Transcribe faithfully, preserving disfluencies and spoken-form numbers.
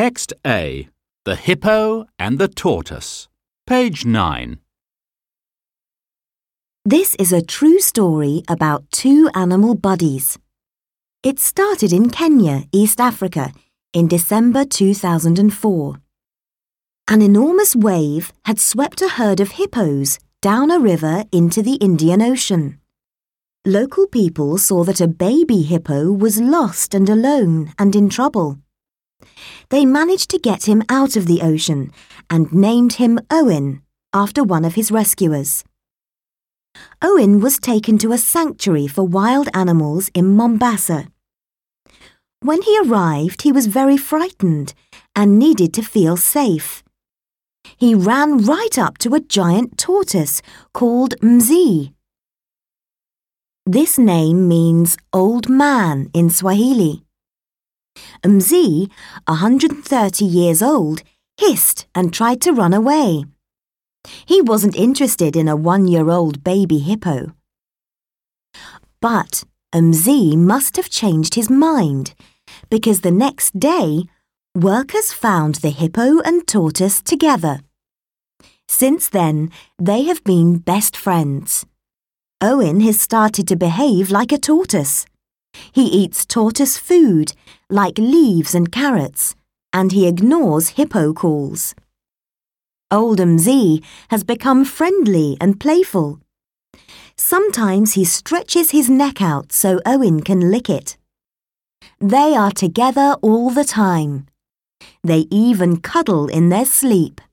Text A. The Hippo and the Tortoise. Page nine. This is a true story about two animal buddies. It started in Kenya, East Africa, in December two thousand four. An enormous wave had swept a herd of hippos down a river into the Indian Ocean. Local people saw that a baby hippo was lost and alone and in trouble. They managed to get him out of the ocean and named him Owen after one of his rescuers. Owen was taken to a sanctuary for wild animals in Mombasa. When he arrived, he was very frightened and needed to feel safe. He ran right up to a giant tortoise called Mzee. This name means old man in Swahili. Mzee, one hundred thirty years old, hissed and tried to run away. He wasn't interested in a one-year-old baby hippo. But Mzee must have changed his mind, because the next day, workers found the hippo and tortoise together. Since then, they have been best friends. Owen has started to behave like a tortoise. He eats tortoise food, like leaves and carrots, and he ignores hippo calls. Old Mzee has become friendly and playful. Sometimes he stretches his neck out so Owen can lick it. They are together all the time. They even cuddle in their sleep.